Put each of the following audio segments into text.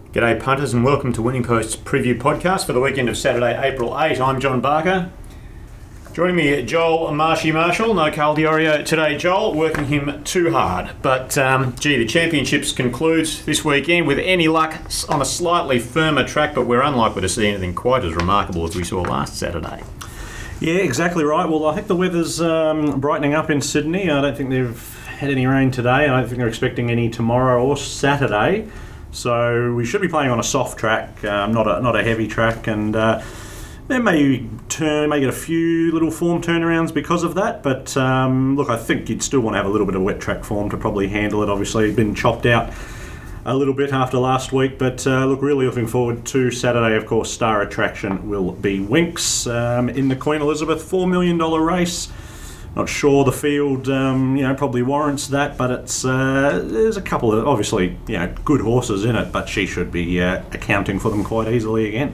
G'day punters and welcome to Winning Post's preview podcast for the weekend of Saturday, April 8. I'm John Barker. Joining me, Joel Marshy Marshall, no Carl Diorio today. Joel, working him too hard. But, the Championships concludes this weekend with any luck on a slightly firmer track, but we're unlikely to see anything quite as remarkable as we saw last Saturday. Yeah, exactly right. Well, I think the weather's brightening up in Sydney. I don't think they've had any rain today. I don't think they're expecting any tomorrow or Saturday. So we should be playing on a soft track, not a heavy track, and they may get a few little form turnarounds because of that. But look, I think you'd still want to have a little bit of wet track form to probably handle it. Obviously, it's been chopped out a little bit after last week, but look, really looking forward to Saturday. Of course, star attraction will be Winx in the Queen Elizabeth $4 million race. Not sure the field, probably warrants that, but there's a couple of obviously, good horses in it, but she should be accounting for them quite easily again.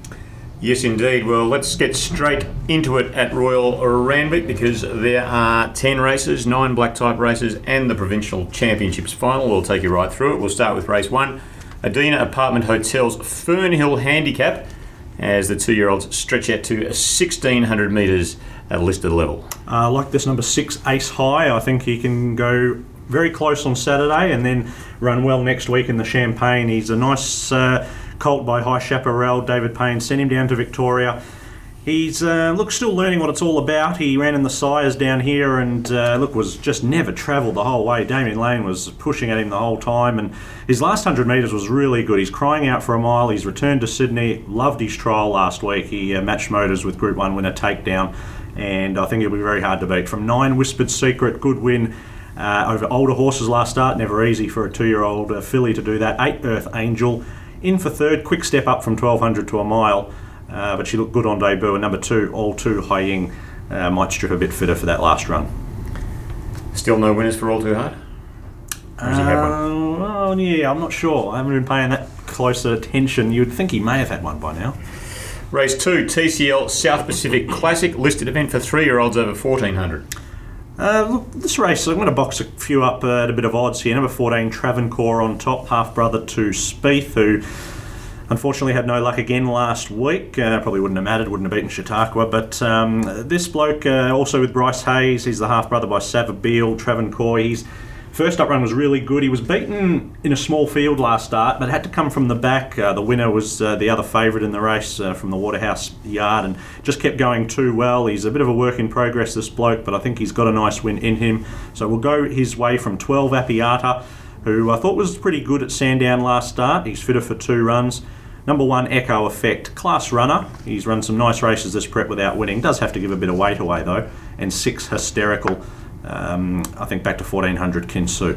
Yes, indeed. Well, let's get straight into it at Royal Randwick because there are 10 races, 9 black type races, and the Provincial Championships final. We'll take you right through it. We'll start with race 1, Adina Apartment Hotel's Fernhill Handicap, as the 2-year-olds stretch out to 1,600 metres at a listed level. I like this number 6, Ace High. I think he can go very close on Saturday and then run well next week in the Champagne. He's a nice colt by High Chaparral. David Payne sent him down to Victoria. He's still learning what it's all about. He ran in the sires down here and was just never travelled the whole way. Damien Lane was pushing at him the whole time, and his last 100 metres was really good. He's crying out for a mile. He's returned to Sydney. Loved his trial last week. He matched motors with Group 1 winner Takedown, and I think he'll be very hard to beat. From 9, Whispered Secret, good win over older horses last start. Never easy for a 2-year-old filly to do that. 8, Earth Angel in for 3rd. Quick step up from 1,200 to a mile. But she looked good on debut. And number 2, All Too High Ying, might strip a bit fitter for that last run. Still no winners for All Too Hard? Or has he had one? Well, yeah, I'm not sure. I haven't been paying that closer attention. You'd think he may have had one by now. Race 2, TCL South Pacific Classic, listed event for 3-year-olds over 1,400. Look, this race, I'm going to box a few up at a bit of odds here. Number 14, Travancore on top, half-brother to Spieth, who unfortunately had no luck again last week. Probably wouldn't have mattered, wouldn't have beaten Chautauqua. But this bloke, also with Bryce Hayes, he's the half-brother by Savabeel, Travancore. His first up run was really good. He was beaten in a small field last start, but had to come from the back. The winner was the other favourite in the race from the Waterhouse Yard, and just kept going too well. He's a bit of a work in progress, this bloke, but I think he's got a nice win in him. So we'll go his way from 12, Appiata, who I thought was pretty good at Sandown last start. He's fitter for 2 runs. Number 1, Echo Effect, class runner. He's run some nice races this prep without winning. Does have to give a bit of weight away though. And 6, Hysterical. I think back to 1,400 can suit.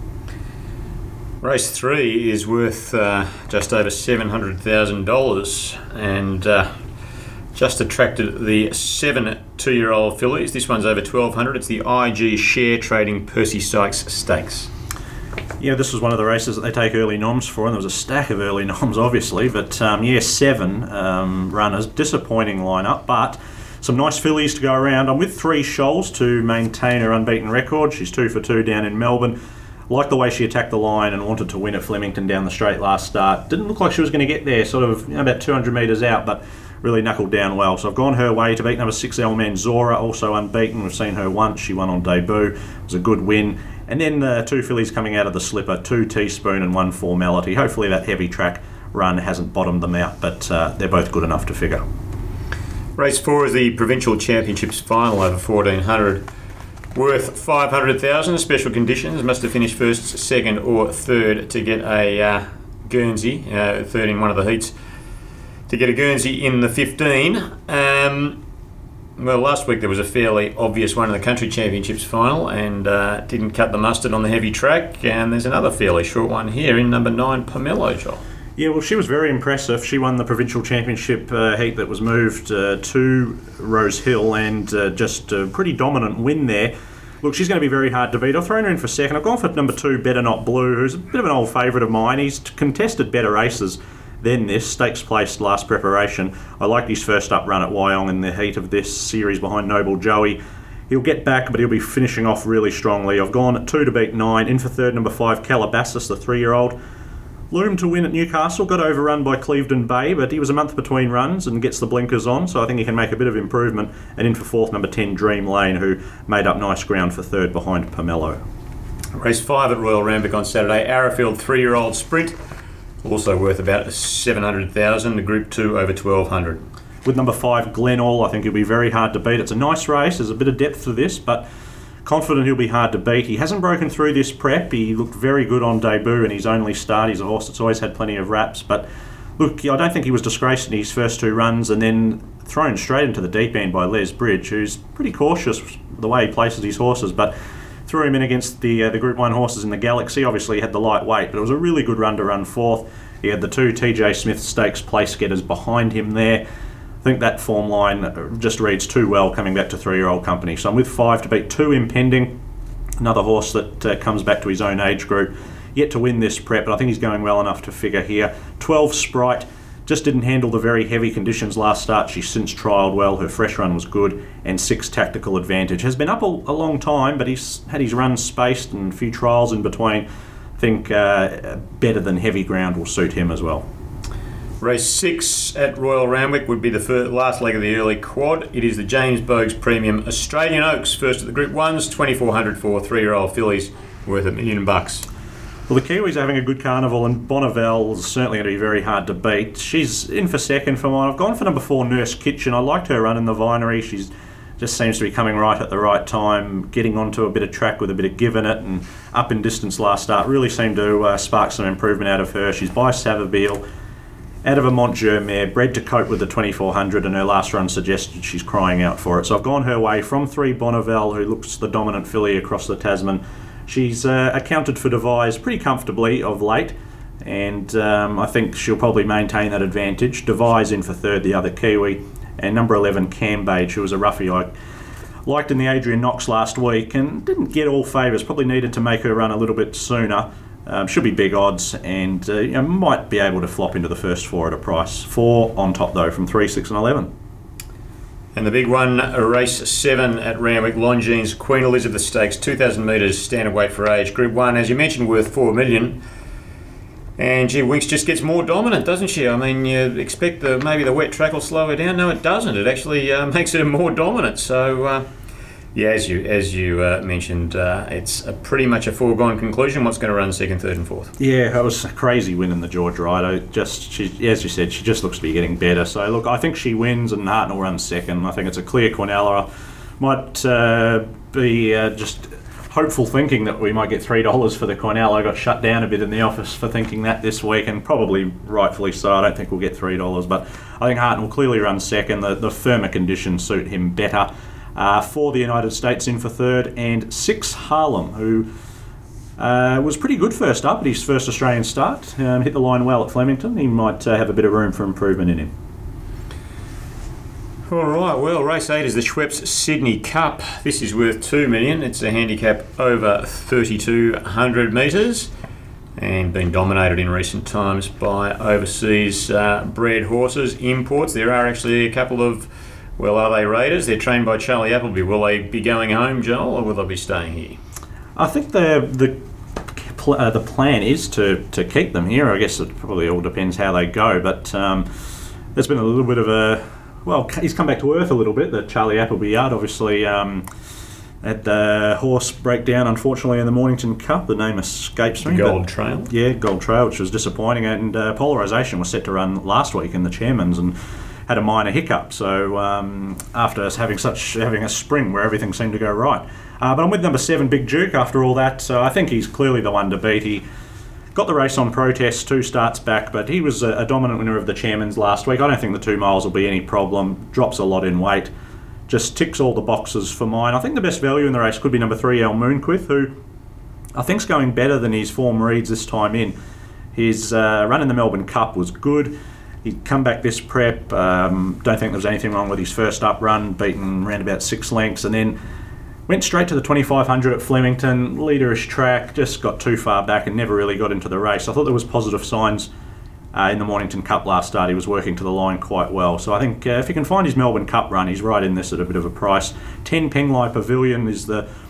Race 3 is worth just over $700,000 and just attracted the 7 2-year-old fillies. This one's over 1,200. It's the IG Share Trading Percy Sykes Stakes. Yeah, this was one of the races that they take early noms for, and there was a stack of early noms, obviously. But 7 runners, disappointing lineup, but some nice fillies to go around. I'm with 3, Shoals to maintain her unbeaten record. She's 2 for 2 down in Melbourne. Liked the way she attacked the line and wanted to win at Flemington down the straight last start. Didn't look like she was going to get there, sort of about 200 metres out, but really knuckled down well. So I've gone her way to beat number 6, El Manzora, also unbeaten. We've seen her once. She won on debut. It was a good win. And then the 2 fillies coming out of the slipper, 2 Teaspoon and 1 Formality. Hopefully that heavy track run hasn't bottomed them out, but they're both good enough to figure. Race 4 is the Provincial Championships final over 1,400. Worth $500,000. Special conditions. Must have finished first, second or third to get a Guernsey, third in one of the heats, to get a Guernsey in the 15. Well, last week there was a fairly obvious one in the Country Championships final and didn't cut the mustard on the heavy track. And there's another fairly short one here in number 9, Pomelo, Joel. Yeah, well, she was very impressive. She won the Provincial Championship heat that was moved to Rose Hill and just a pretty dominant win there. Look, she's going to be very hard to beat. I've thrown her in for second. I've gone for number 2, Better Not Blue, who's a bit of an old favourite of mine. He's contested better races than this. Stakes placed last preparation. I liked his first up run at Wyong in the heat of this series behind Noble Joey. He'll get back, but he'll be finishing off really strongly. I've gone 2 to beat 9. In for third, number 5, Calabasas, the 3-year-old. Loom to win at Newcastle, got overrun by Clevedon Bay, but he was a month between runs and gets the blinkers on, so I think he can make a bit of improvement. And in for fourth, number 10, Dream Lane, who made up nice ground for third behind Pomelo. Race 5 at Royal Randwick on Saturday. Arrowfield 3-year-old sprint, also worth about 700,000. The Group 2 over 1,200. With number 5, Glenall, I think he'll be very hard to beat. It's a nice race. There's a bit of depth to this, but confident he'll be hard to beat. He hasn't broken through this prep. He looked very good on debut in his only start. He's a horse that's always had plenty of wraps, but look, I don't think he was disgraced in his first 2 runs and then thrown straight into the deep end by Les Bridge, who's pretty cautious the way he places his horses, but threw him in against the Group 1 horses in the Galaxy. Obviously he had the light weight, but it was a really good run to run fourth. He had the 2 TJ Smith Stakes place getters behind him there. I think that form line just reads too well coming back to 3-year-old company. So I'm with 5 to beat 2 Impending, another horse that comes back to his own age group. Yet to win this prep, but I think he's going well enough to figure here. 12 Sprite, just didn't handle the very heavy conditions last start. She's since trialled well, her fresh run was good. And 6 Tactical Advantage. Has been up a long time, but he's had his runs spaced and a few trials in between. I think better than heavy ground will suit him as well. Race 6 at Royal Randwick would be the last leg of the early quad. It is the James Bogues Premium Australian Oaks, first at the Group 1s, 2,400 for 3-year-old fillies, worth $1 million. Well, the Kiwis are having a good carnival, and Bonneville is certainly going to be very hard to beat. She's in for second for mine. I've gone for number 4, Nurse Kitchen. I liked her run in the Vinery. She's just seems to be coming right at the right time, getting onto a bit of track with a bit of give in it, and up in distance last start. Really seemed to spark some improvement out of her. She's by Savabeel, out of a Montjeu mare, bred to cope with the 2,400, and her last run suggested she's crying out for it. So I've gone her way from 3 Bonneville, who looks the dominant filly across the Tasman. She's accounted for Devise pretty comfortably of late, and I think she'll probably maintain that advantage. Devise in for third, the other Kiwi, and number 11 Cambage, who was a roughie I liked in the Adrian Knox last week and didn't get all favours, probably needed to make her run a little bit sooner. Should be big odds, and might be able to flop into the first 4 at a price. 4 on top though from 3, 6 and 11. And the big one, race 7 at Randwick, Longines Queen Elizabeth Stakes, 2,000 metres, standard weight for age. Group 1, as you mentioned, worth $4 million. And gee, Winks just gets more dominant, doesn't she? I mean, you expect maybe the wet track will slow her down. No, it doesn't. It actually makes her more dominant. So, yeah, as you mentioned, it's pretty much a foregone conclusion what's going to run second, third and fourth. Yeah, it was a crazy win in the George Rido. As you said, she just looks to be getting better. So, look, I think she wins and Hartnell runs second. I think it's a clear Quinella. Might be just hopeful thinking that we might get $3 for the Quinella. I got shut down a bit in the office for thinking that this week, and probably rightfully so. I don't think we'll get $3, but I think Hartnell clearly runs second. The firmer conditions suit him better. 4 the United States in for third, and 6 Harlem, who was pretty good first up at his first Australian start. Hit the line well at Flemington. He might have a bit of room for improvement in him. All right, well, race 8 is the Schweppes Sydney Cup. This is worth $2 million. It's a handicap over 3,200 metres and been dominated in recent times by overseas bred horses, imports. There are actually a couple of, well, are they Raiders? They're trained by Charlie Appleby. Will they be going home, Joel, or will they be staying here? I think the plan is to keep them here. I guess it probably all depends how they go, but there's been a little bit of a... Well, he's come back to earth a little bit, the Charlie Appleby yard. Obviously, had the horse breakdown, unfortunately, in the Mornington Cup. The name escapes me. Gold Trail. Yeah, Gold Trail, which was disappointing. And Polarisation was set to run last week in the Chairman's and had a minor hiccup. So after having a spring where everything seemed to go right. But I'm with number 7, Big Duke, after all that. So I think he's clearly the one to beat. He got the race on protest 2 starts back, but he was a dominant winner of the Chairman's last week. I don't think the 2 miles will be any problem. Drops a lot in weight. Just ticks all the boxes for mine. I think the best value in the race could be number 3, El Moonquith, who I think's going better than his form reads this time in. His run in the Melbourne Cup was good. He'd come back this prep. Don't think there was anything wrong with his first up run, beaten around about 6 lengths, and then went straight to the 2,500 at Flemington, leaderish track, just got too far back and never really got into the race. I thought there was positive signs in the Mornington Cup last start. He was working to the line quite well. So I think if he can find his Melbourne Cup run, he's right in this at a bit of a price. 10 Penglai Pavilion is the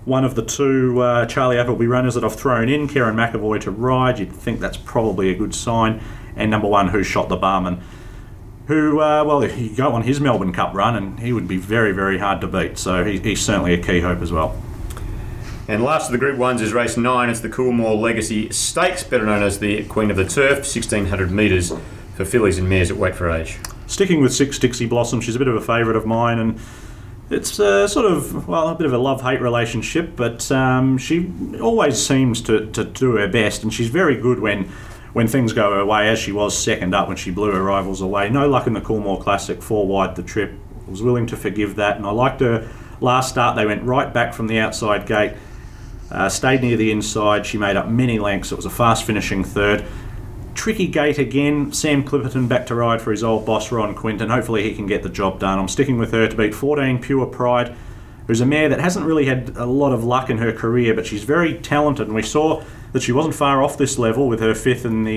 one of the two Charlie Appleby runners that I've thrown in, Karen McAvoy to ride. You'd think that's probably a good sign. And number 1, Who Shot the Barman, who, you go on his Melbourne Cup run and he would be very, very hard to beat. So he's certainly a key hope as well. And last of the Group 1s is race 9. It's the Coolmore Legacy Stakes, better known as the Queen of the Turf, 1,600 metres for fillies and mares at weight for age. Sticking with 6 Dixie Blossom, she's a bit of a favourite of mine, and it's sort of, a bit of a love-hate relationship, but she always seems to do her best, and she's very good when things go her way, as she was second up when she blew her rivals away. No luck in the Coolmore Classic, 4 wide the trip. I was willing to forgive that, and I liked her last start. They went right back from the outside gate, stayed near the inside. She made up many lengths. It was a fast finishing third. Tricky gate again. Sam Clipperton back to ride for his old boss Ron Quinton. Hopefully he can get the job done. I'm sticking with her to beat 14 Pure Pride, who's a mare that hasn't really had a lot of luck in her career, but she's very talented, and we saw that she wasn't far off this level with her 5th in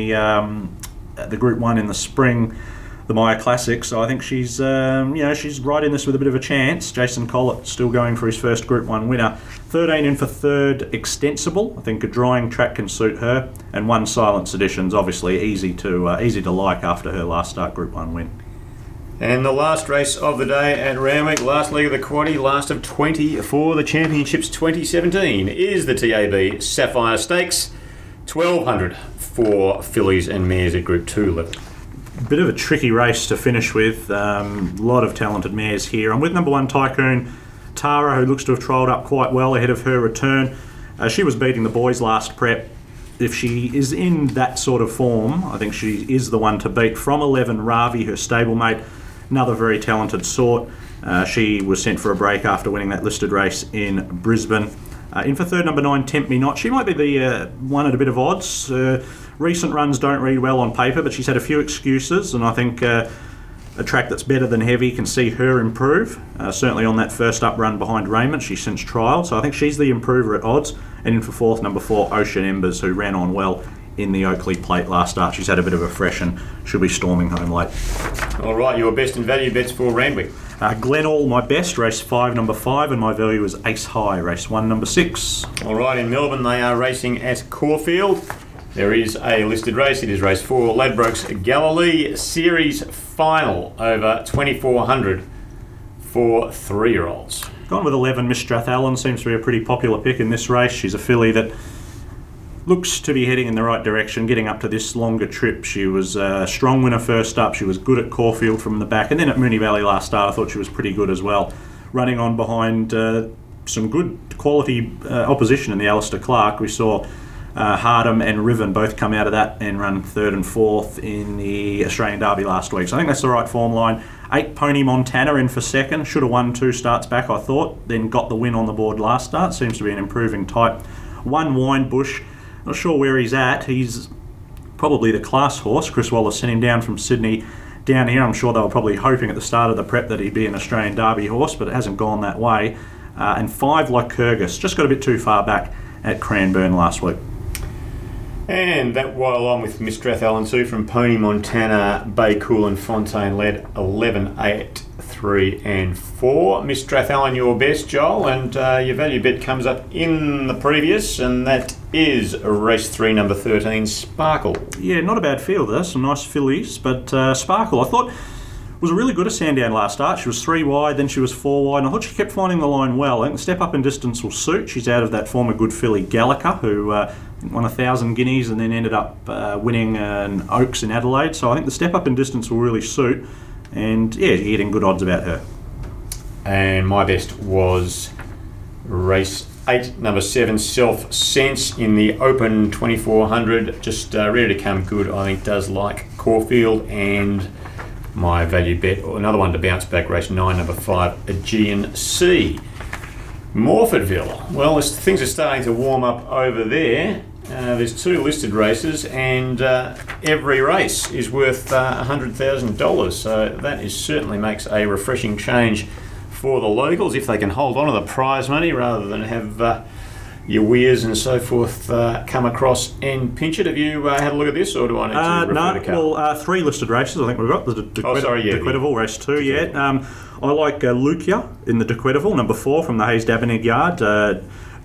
the Group 1 in the spring, the Maya Classic. So I think she's she's right in this with a bit of a chance. Jason Collett still going for his first Group 1 winner. 13 in for third, Extensible. I think a drying track can suit her, and 1 Silent Sedition's obviously easy to like after her last start Group 1 win. And the last race of the day at Randwick, last leg of the quaddie, last of 20 for the Championships 2017, is the TAB Sapphire Stakes, 1,200 for fillies and mares at Group 2 level. Bit of a tricky race to finish with. A lot of talented mares here. I'm with number 1 Tycoon Tara, who looks to have trialled up quite well ahead of her return. She was beating the boys last prep. If she is in that sort of form, I think she is the one to beat. From 11, Ravi, her stablemate, another very talented sort. She was sent for a break after winning that listed race in Brisbane. In for third, number 9, Tempt Me Not. She might be the one at a bit of odds. Recent runs don't read well on paper, but she's had a few excuses, and I think a track that's better than heavy can see her improve. Certainly on that first up run behind Raymond, she's since trialled, so I think she's the improver at odds. And in for fourth, number 4, Ocean Embers, who ran on well in the Oakley Plate last start. She's had a bit of a freshen. She'll be storming home late. All right, your best and value bets for Randwick. Glenall, my best, race 5, number 5, and my value is Ace High, race 1, number 6. All right, in Melbourne, they are racing at Caulfield. There is a listed race. It is race 4, Ladbrokes Galilee Series Final over 2,400 for 3-year-olds. Gone with 11, Miss Strathallan seems to be a pretty popular pick in this race. She's a filly that looks to be heading in the right direction, getting up to this longer trip. She was a strong winner first up. She was good at Caulfield from the back. And then at Moonee Valley last start, I thought she was pretty good as well. Running on behind some good quality opposition in the Alistair Clark. We saw Hardham and Riven both come out of that and run 3rd and 4th in the Australian Derby last week. So I think that's the right form line. 8, Pony Montana in for second. Should have won 2 starts back, I thought. Then got the win on the board last start. Seems to be an improving type. 1, Wine Bush. Not sure where he's at. He's probably the class horse. Chris Wallace sent him down from Sydney down here. I'm sure they were probably hoping at the start of the prep that he'd be an Australian Derby horse, but it hasn't gone that way. And 5, Lycurgus. Just got a bit too far back at Cranbourne last week. And that while I'm with Miss Strathallan too, from Pony Montana, Bay Cool and Fontaine led 11, 8, 3 and 4. Miss Strathallan, your best, Joel, and your value bet comes up in the previous, and that is race 3, number 13, Sparkle. Yeah, not a bad field there, some nice fillies, but Sparkle, I thought, was really good at Sandown last start. She was 3 wide, then she was 4 wide, and I thought she kept finding the line well. I think the step up in distance will suit. She's out of that former good filly Gallica, who won 1,000 guineas and then ended up winning an Oaks in Adelaide. So I think the step up in distance will really suit, and yeah, you're getting good odds about her. And my best was race 8, number 7, Self Sense in the Open 2400. Just ready to come good, I think, does like Caulfield. And my value bet, or another one to bounce back, race 9, number 5, Aegean Sea. Morfordville. Well, things are starting to warm up over there. There's 2 listed races, and every race is worth $100,000. So that certainly makes a refreshing change for the locals if they can hold on to the prize money rather than have your weirs and so forth come across and pinch it. Have you had a look at this, or do I need to refer to Carl? Well, 3 listed races. I think we've got the Dequetaville race 2 yet. I like Lucia in the Dequetaville, number 4 from the Hayes Davenant Yard.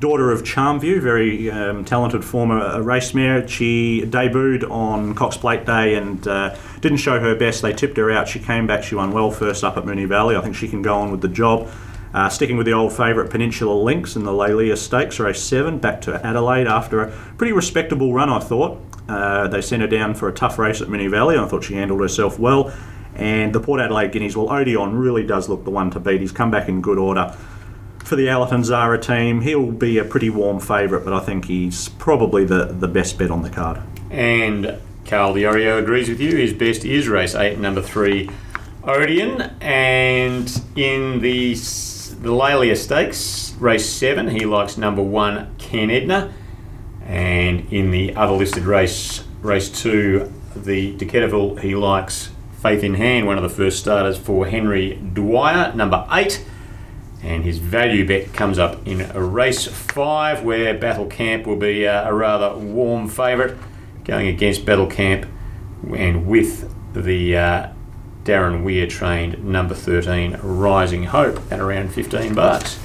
Daughter of Charmview, very talented former race mare. She debuted on Cox Plate Day and didn't show her best. They tipped her out. She came back. She won well first up at Moonee Valley. I think she can go on with the job. Sticking with the old favourite Peninsula Links in the Lelia Stakes, race 7, back to Adelaide after a pretty respectable run, I thought. They sent her down for a tough race at Moonee Valley, and I thought she handled herself well. And the Port Adelaide Guineas, well, Odeon really does look the one to beat. He's come back in good order. For the Allerton Zara team, he'll be a pretty warm favourite, but I think he's probably the best bet on the card. And Carl Diorio agrees with you. His best is race 8, number 3, Odeon. And in the Lelia Stakes, race 7, he likes number 1, Ken Edna. And in the other listed race 2, the Decateville, he likes Faith in Hand, one of the first starters for Henry Dwyer, number 8. And his value bet comes up in race 5, where Battle Camp will be a rather warm favourite, going against Battle Camp and with the Darren Weir trained number 13, Rising Hope, at around $15.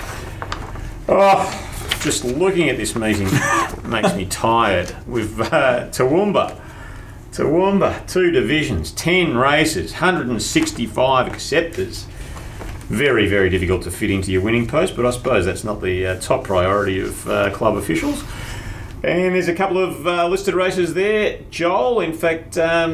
Oh, just looking at this meeting makes me tired. With Toowoomba, 2 divisions, 10 races, 165 acceptors. Very, very difficult to fit into your winning post, but I suppose that's not the top priority of club officials. And there's a couple of listed races there, Joel. In fact,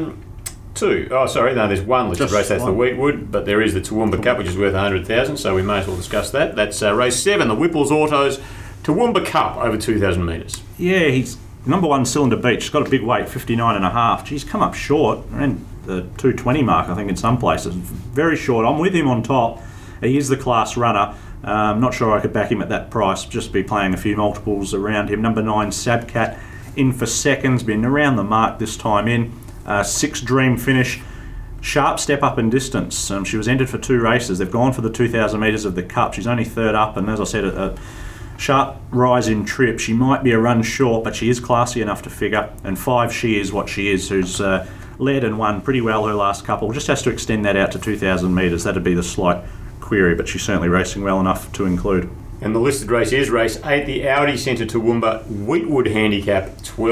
2. Oh, sorry, no, there's one listed race. That's the Wheatwood, but there is the Toowoomba Cup, which is worth $100,000. So we may as well discuss that. That's race 7, the Whipples Autos Toowoomba Cup over 2,000 metres. Yeah, he's number 1, Cylinder Beach. He's got a big weight, 59.5. Geez, come up short, around the 220 mark, I think, in some places. Very short. I'm with him on top. He is the class runner. Not sure I could back him at that price, just be playing a few multiples around him. Number 9, Sabcat, in for seconds, been around the mark this time in. 6 Dream Finish, sharp step up in distance. She was entered for 2 races. They've gone for the 2,000 metres of the Cup. She's only 3rd up, and as I said, a sharp rise in trip. She might be a run short, but she is classy enough to figure. And 5, She Is What She Is, who's led and won pretty well her last couple. Just has to extend that out to 2,000 metres. That'd be the slight query, but she's certainly racing well enough to include. And the listed race is race 8, the Audi Centre Toowoomba Wheatwood Handicap,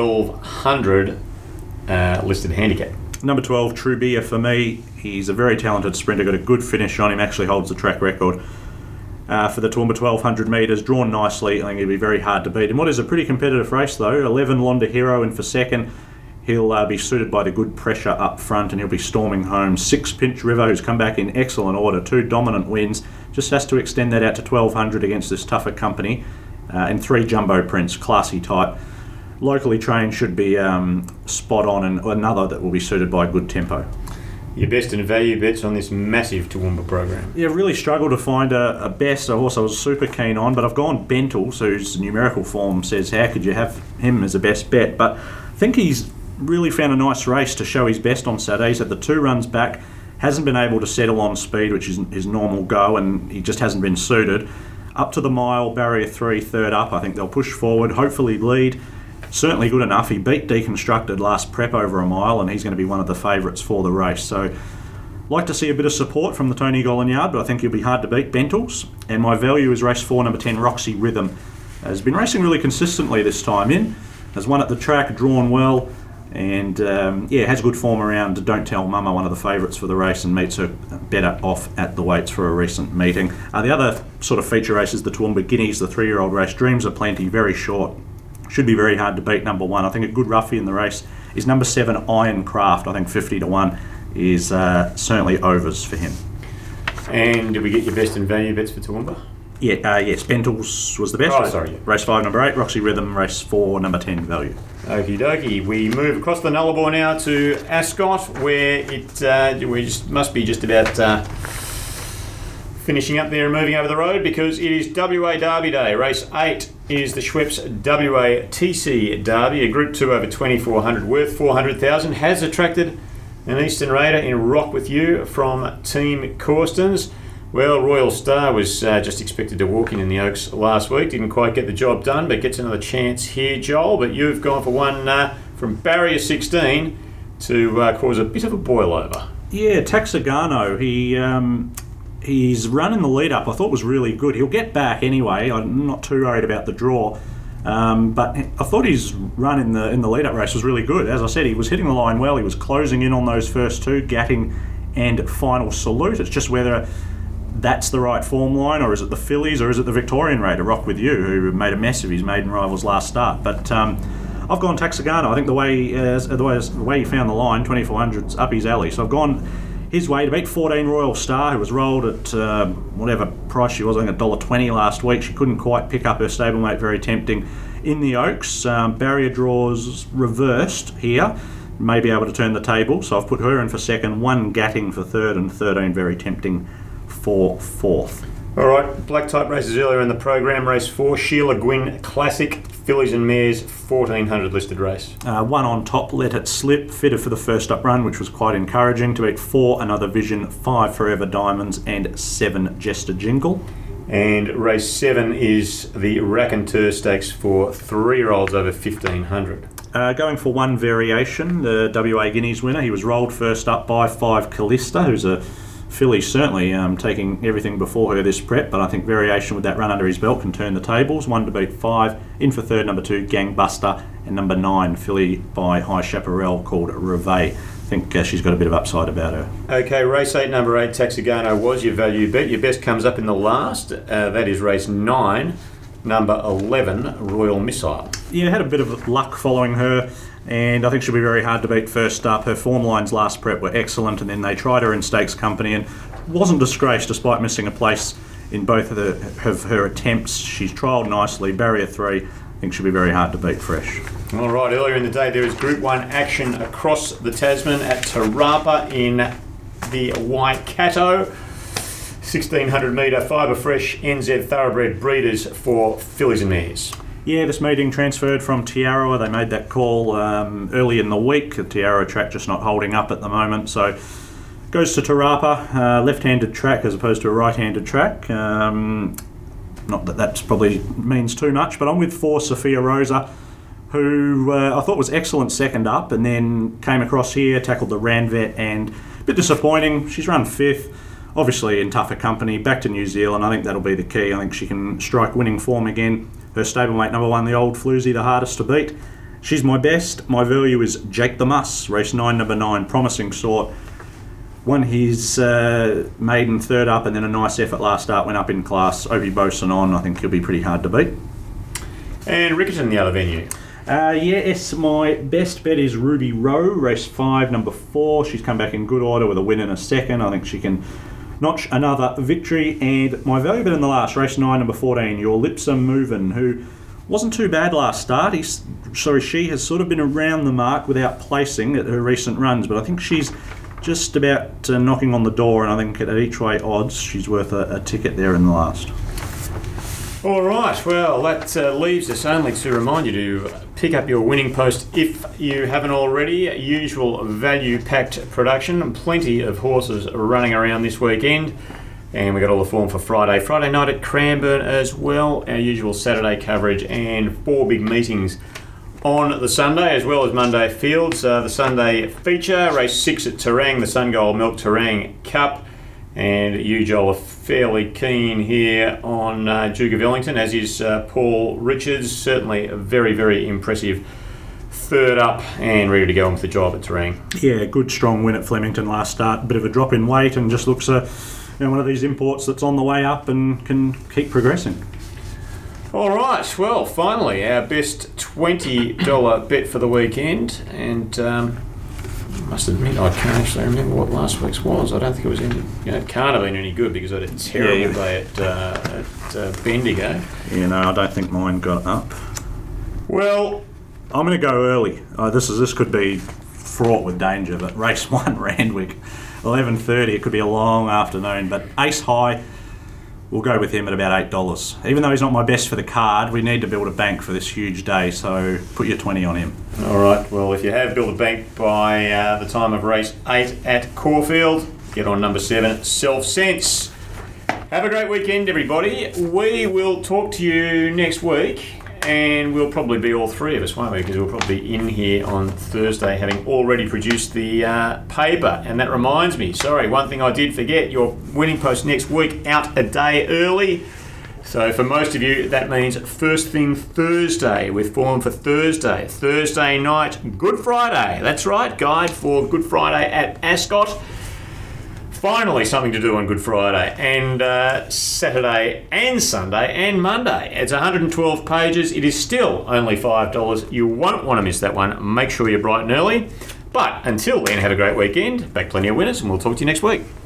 1,200 listed handicap. Number 12, Trubia for me. He's a very talented sprinter, got a good finish on him, actually holds the track record for the Toowoomba 1,200 metres, drawn nicely. I think it'll be very hard to beat. In what is a pretty competitive race though, 11 Londa Hero in for second. He'll be suited by the good pressure up front, and he'll be storming home. 6 Pinch River, who's come back in excellent order, 2 dominant wins. Just has to extend that out to 1,200 against this tougher company. And 3 Jumbo Prince, classy type. Locally trained, should be spot on, and another that will be suited by good tempo. Your best and value bets on this massive Toowoomba program? Yeah, really struggled to find a best, a horse I was super keen on, but I've gone Bentals, whose numerical form says how could you have him as a best bet. But I think he's really found a nice race to show his best on Saturday. He's had the 2 runs back, hasn't been able to settle on speed, which is his normal go, and he just hasn't been suited. Up to the mile, barrier 3, 3rd up. I think they'll push forward, hopefully lead. Certainly good enough. He beat Deconstructed last prep over a mile, and he's going to be one of the favourites for the race. So like to see a bit of support from the Tony Gollan, but I think he'll be hard to beat. Bentals. And my value is race 4, number 10, Roxy Rhythm. Has been racing really consistently this time in. Has won at the track, drawn well. And has good form around Don't Tell Mama, one of the favourites for the race, and meets her better off at the weights for a recent meeting. The other sort of feature race is the Toowoomba Guineas, the 3-year-old race. Dreams of Plenty, very short. Should be very hard to beat number 1. I think a good roughie in the race is number 7, Iron Craft. I think 50-1 is certainly overs for him. And did we get your best and value bets for Toowoomba? Yes, Bentals was the best. Oh, sorry. Race 5, number 8, Roxy Rhythm. Race 4, number 10, value. Okie dokie. We move across the Nullarbor now to Ascot, where must be just about finishing up there and moving over the road, because it is WA Derby Day. Race 8 is the Schweppes WA TC Derby, a Group 2 over 2,400 worth $400,000. Has attracted an Eastern Raider in Rock With You from Team Corstons. Well, Royal Star was just expected to walk in the Oaks last week. Didn't quite get the job done, but gets another chance here, Joel. But you've gone for one from barrier 16 to cause a bit of a boil over. Yeah, Taxigano. He's run in the lead-up. I thought was really good. He'll get back anyway. I'm not too worried about the draw. But I thought his run in the lead-up race was really good. As I said, he was hitting the line well. He was closing in on those first two, Gatting and Final Salute. It's just whether that's the right form line, or is it the fillies, or is it the Victorian Raider, Rock With You, who made a mess of his maiden rival's last start. But I've gone Taxigano. I think the way he found the line, 2400's up his alley. So I've gone his way to beat 14 Royal Star, who was rolled at whatever price she was, I think $1.20 last week. She couldn't quite pick up her stablemate, very tempting in the Oaks. Barrier draws reversed here. May be able to turn the table, so I've put her in for second, 1 Gatting for third, and 13 very tempting for fourth. All right, black type races earlier in the program. Race 4, Sheila Gwynn Classic, fillies and mares, 1400 listed race. 1 on top, Let It Slip, fitted for the first up run, which was quite encouraging, to beat 4 Another Vision, 5 Forever Diamonds, and 7 Jester Jingle. And race 7 is the Raconteur Stakes for 3-year-olds over 1500. Going for 1 Variation, the WA Guineas winner. He was rolled first up by 5 Callista, who's a filly, certainly taking everything before her this prep, but I think Variation with that run under his belt can turn the tables. 1 to beat 5, in for third, number 2 Gangbuster, and number 9 filly by High Chaparral called Reveille. I think she's got a bit of upside about her. Okay, race 8, number 8 Taxigano was your value bet. Your best comes up in the last. That is race 9, number 11 Royal Missile. Yeah, had a bit of luck following her, and I think she'll be very hard to beat first up. Her form lines last prep were excellent, and then they tried her in Stakes Company and wasn't disgraced despite missing a place in both of her attempts. She's trialled nicely. Barrier 3, I think she'll be very hard to beat fresh. All right, earlier in the day there was Group 1 action across the Tasman at Tarapa in the Waikato. 1600 metre Fibre Fresh NZ Thoroughbred Breeders for fillies and mares. Yeah, this meeting transferred from Tiaroa. They made that call early in the week. The Tiaroa track just not holding up at the moment, so goes to Tarapa, left-handed track as opposed to a right-handed track. Not that that's probably means too much, but I'm with 4 Sophia Rosa, who I thought was excellent second up, and then came across here, tackled the Ranvet, and a bit disappointing. She's run 5th, obviously in tougher company, back to New Zealand. I think that'll be the key. I think she can strike winning form again. Her stablemate number 1, the Old Floozy, the hardest to beat. She's my best. My value is Jake the Muss, race 9, number 9, Promising Sort. Won his maiden third up, and then a nice effort last start, went up in class. Obi Boson on, I think he'll be pretty hard to beat. And Rickerton, the other venue. Yes, my best bet is Ruby Rowe, race 5, number 4. She's come back in good order with a win and a second. I think she can notch another victory. And my value bet in the last, race 9, number 14, Your Lips Are Movin', who wasn't too bad last start. She has sort of been around the mark without placing at her recent runs, but I think she's just about knocking on the door, and I think at each way odds, she's worth a ticket there in the last. All right, well, that leaves us only to remind you to pick up your winning post if you haven't already. Usual value-packed production, plenty of horses running around this weekend, and we got all the form for Friday night at Cranbourne as well, our usual Saturday coverage, and 4 big meetings on the Sunday, as well as Monday fields. The Sunday feature, race 6 at Terang, the Sungold Milk Terang Cup. And you, Joel, are fairly keen here on Duke of Ellington, as is Paul Richards. Certainly a very, very impressive third up and ready to go on with the job at Terang. Yeah, good strong win at Flemington last start. Bit of a drop in weight and just looks one of these imports that's on the way up and can keep progressing. All right, well, finally, our best $20 bet for the weekend. And I must admit, I can't actually remember what last week's was. I don't think it was any. It can't have been any good because I had a terrible day at Bendigo. I don't think mine got up. Well, I'm going to go early. This could be fraught with danger, but race 1, Randwick, 11:30. It could be a long afternoon, but Ace High, we'll go with him at about $8. Even though he's not my best for the card, we need to build a bank for this huge day, so put your 20 on him. All right, well, if you have built a bank by the time of race 8 at Caulfield, get on number 7, Self Sense. Have a great weekend, everybody. We will talk to you next week, and we'll probably be all 3 of us, won't we? Because we'll probably be in here on Thursday, having already produced the paper. And that reminds me, one thing I did forget, your winning post next week out a day early. So for most of you, that means first thing Thursday with form for Thursday. Thursday night, Good Friday. That's right, guide for Good Friday at Ascot. Finally something to do on Good Friday, and Saturday and Sunday and Monday. It's 112 pages. It is still only $5. You won't want to miss that one. Make sure you're bright and early. But until then, have a great weekend. Back plenty of winners, and we'll talk to you next week.